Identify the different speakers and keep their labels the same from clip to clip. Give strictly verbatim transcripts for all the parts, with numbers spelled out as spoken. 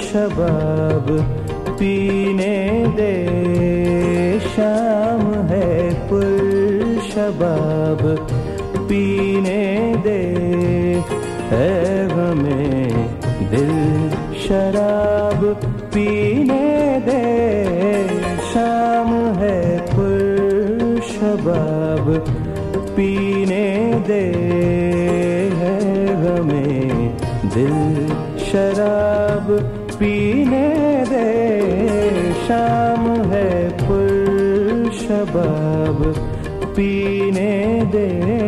Speaker 1: शबाब पीने दे, शाम है पुरशबाब पीने दे, है गमे दिल शराब पीने दे, शाम है पुरशबाब पीने दे, है गमे दिल शराब पीने दे, शाम है पुरशबाब पीने दे।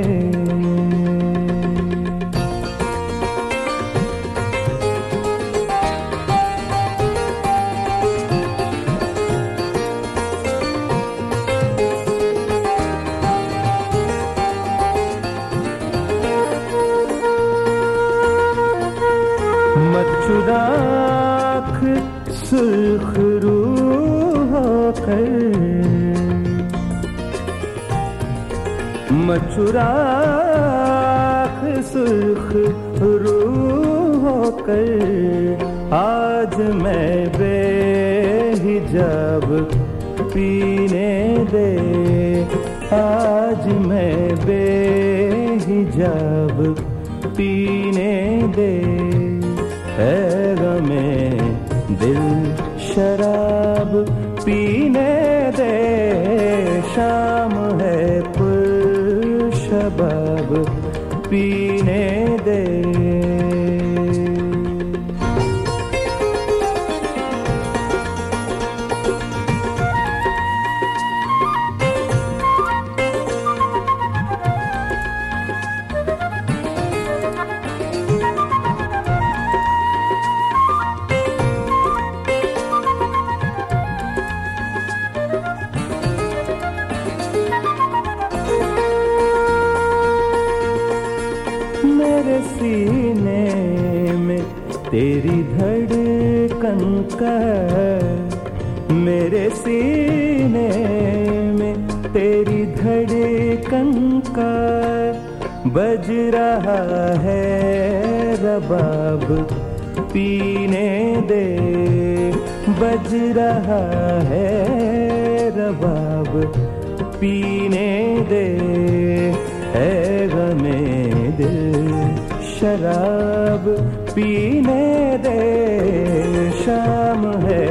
Speaker 1: मचुराख सुर्ख रूह होकर, मचुराख सुर्ख रूह होकर, आज मैं बेहिजाब पीने दे, आज मैं बेहिजाब पीने दे, है गमे दिल शराब पीने दे, शाम है पुरशबाब पीने दे। मेरे सीने में तेरी धड़कन का, मेरे सीने में तेरी धड़कन का, बज रहा है रबाब पीने दे, बज रहा है रबाब पीने दे, है गमे दिल शराब पीने दे, शाम है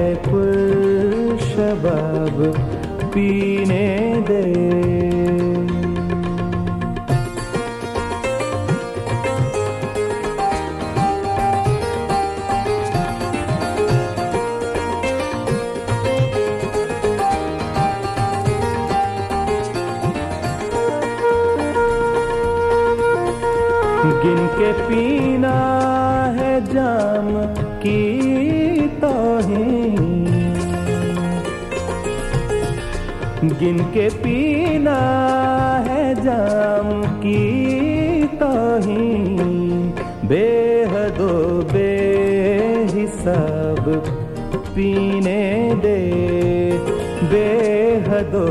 Speaker 1: पुरशबाब पीने दे। गिन के पीना है जाम की तौहीन, गिन के पीना है जाम की तौहीन, बेहदो बेहिसाब पीने दे, बेहदो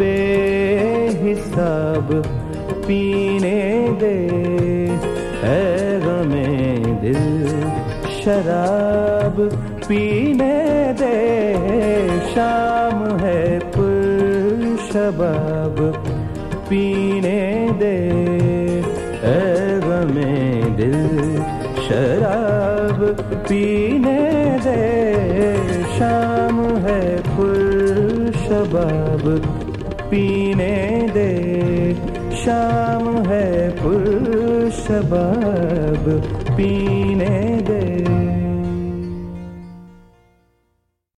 Speaker 1: बेहिसाब पीने दे, है गमे दिल शराब पीने दे, शाम है पुरशबाब पीने दे, है गमे दिल शराब पीने दे, शाम है पुरशबाब पीने दे, शाम है पुरशबाब पीने दे।